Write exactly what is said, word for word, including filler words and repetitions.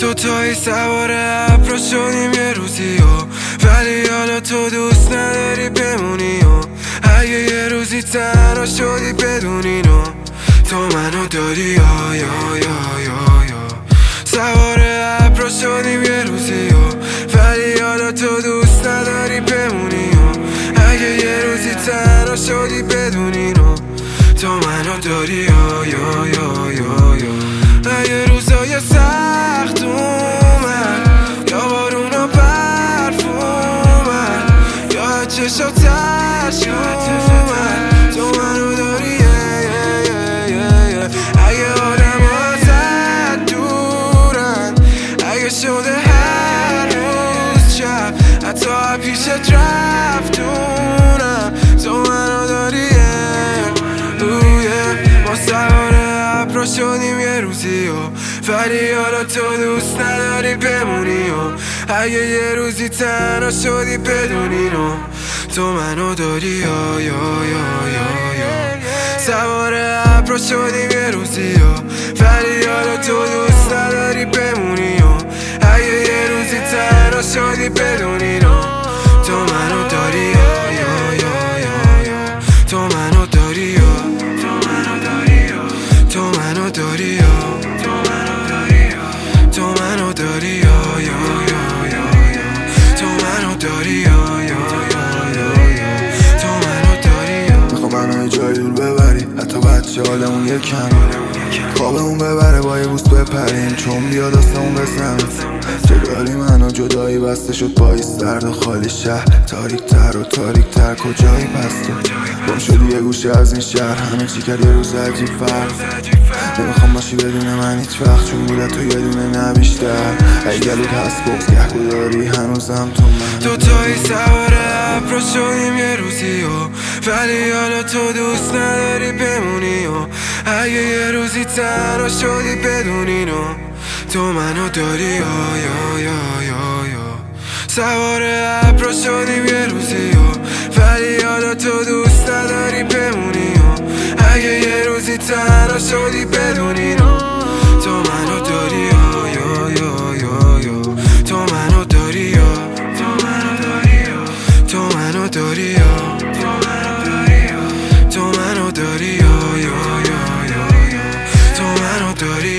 دوتایی سوار ابر شدیم یه روزی ها، ولی حالا تو دوست نداری بمونی ها. اگه یه روزی تنها شدی بدون اینو تو منو داری ها یا یا یا یا. سوار ابر شدیم یه روزی ها، ولی حالا تو دوست نداری بمونی ها. اگه یه روزی تنها شدی بدون اینو تو منو داری ها یا یا یا یا. اگه روزای سخت اومد یا بارون و برف اومد یا چشا ترش اومد تو منو داری. اگه آدم ازت دورن، اگه شده هر روز شب حتی پیشت رفتونم تو منو داری. ما سوار ابرا شدیم یه روزی ها، ولی حالا تو دوست نداری بمونی ها. اگه یه روزی تنها شدی بدون اینو تو منو داری ها یا یا یا یا. سوار ابرا شدیم یه روزی ها، ولی حالا تو دوست نداری بمونی ها. اگه یه روزی تنها شدی بدون اینو تو منو داری ها یا یا یا یا. تو منو داری ها، تو منو داری ها، تو منو داری ها یا یا یا یا. تو منو داری ها یا یا یا یا. تو منو داری ها. میخوام منو یه جای دور ببری، حتی بچه حالمون یه کم خوابمون ببره با یه بوس بپریم، چون بیاد آسمون بزنم. جدالی منو جدایی بسته شد با این سرد و خالی شهر، تاریک تر و تاریک تر کجایی پس تو گم شدی یه گوشه از این شهر. همه چی کرد یه روز عجیب فرق، نمیخوام باشی بدون من هیچ وقت، چون بوده تو یه دونه نه بیشتر. ای گلوت هست بغز گهگو داری هنوزم تو من. دوتایی سوار ابرا شدیم یه روزی ها، ولی حالا تو دوست نداری بمونی ها. اگه یه روزی تنها شدی بدون اینو تو منو داری ها یا یا یا یا. سوار ابرا شدیم یه روزی ها، ولی حالا تو دوست نداری بمونی ها. اگه یه روزی تنها شدی بدون اینو تو منو داری ها یا یا یا یا. تو منو داری ها، تو منو داری ها، تو منو داری ها، تو منو داری ها یا یا یا یا. تو منو داری